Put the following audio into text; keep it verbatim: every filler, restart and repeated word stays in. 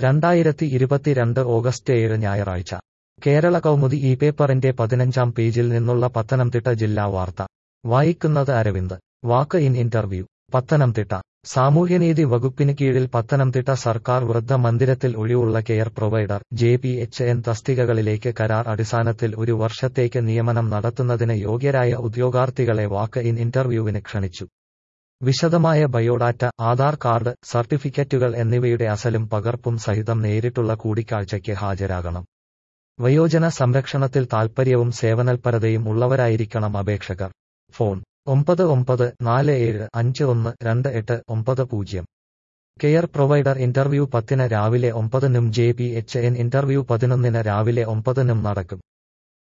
രണ്ടായിരത്തി ഇരുപത്തിരണ്ട് ഓഗസ്റ്റ് ഏഴ് ഞായറാഴ്ച കേരള കൗമുദി ഈ പേപ്പറിന്റെ പതിനഞ്ചാം പേജിൽ നിന്നുള്ള പത്തനംതിട്ട ജില്ലാ വാർത്ത വായിക്കുന്നത് Aravind. Walk in interview. Pathanamthitta സാമൂഹ്യനീതി വകുപ്പിന് കീഴിൽ പത്തനംതിട്ട സർക്കാർ വൃദ്ധ മന്ദിരത്തിൽ ഒഴിവുള്ള care provider J P H N തസ്തികകളിലേക്ക് കരാർ അടിസ്ഥാനത്തിൽ ഒരു വർഷത്തേക്ക് നിയമനം നടത്തുന്നതിന് യോഗ്യരായ ഉദ്യോഗാർത്ഥികളെ വാക്ക് ഇൻ ഇന്റർവ്യൂവിന് ക്ഷണിച്ചു. വിശദമായ ബയോഡാറ്റ, ആധാർ കാർഡ്, സർട്ടിഫിക്കറ്റുകൾ എന്നിവയുടെ അസലും പകർപ്പും സഹിതം നേരിട്ടുള്ള കൂടിക്കാഴ്ചയ്ക്ക് ഹാജരാകണം. വയോജന സംരക്ഷണത്തിൽ താൽപ്പര്യവും സേവനൽപരതയും ഉള്ളവരായിരിക്കണം അപേക്ഷകർ. ഫോൺ ഒമ്പത് ഒമ്പത് നാല് ഏഴ് അഞ്ച് ഒന്ന് രണ്ട് എട്ട് ഒമ്പത് പൂജ്യം. കെയർ പ്രൊവൈഡർ ഇന്റർവ്യൂ പത്തിന് രാവിലെ ഒമ്പതിനും J P H N interview പതിനൊന്നിന് രാവിലെ ഒമ്പതിനും നടക്കും.